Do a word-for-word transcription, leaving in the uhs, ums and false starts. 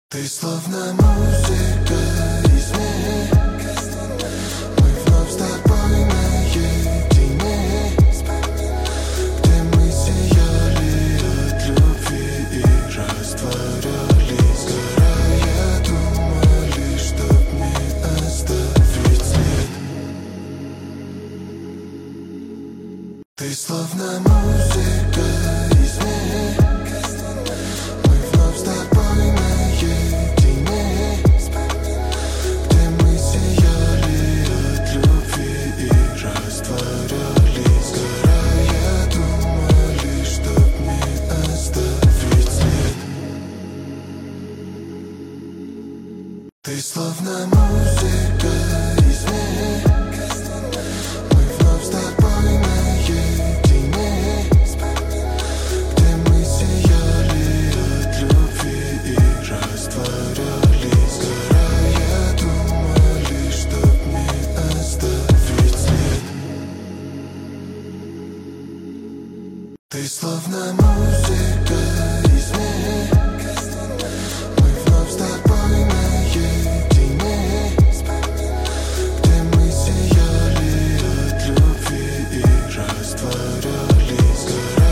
Ты словно музыка из мира. Мы вновь с тобой наедине, где мы сияли от любви и растворялись. Сгорая, думали, чтоб не оставить след. Ты словно музыка из мира. Мы вновь с тобой наедине, где мы сияли от любви и растворялись. Сгорая, думали, чтоб не оставить след. Ты словно музыка из мира. Мы вновь с тобой наедине, где мы сияли от любви и растворялись. Сгорая, думали, чтоб не оставить след. Ты словно музыка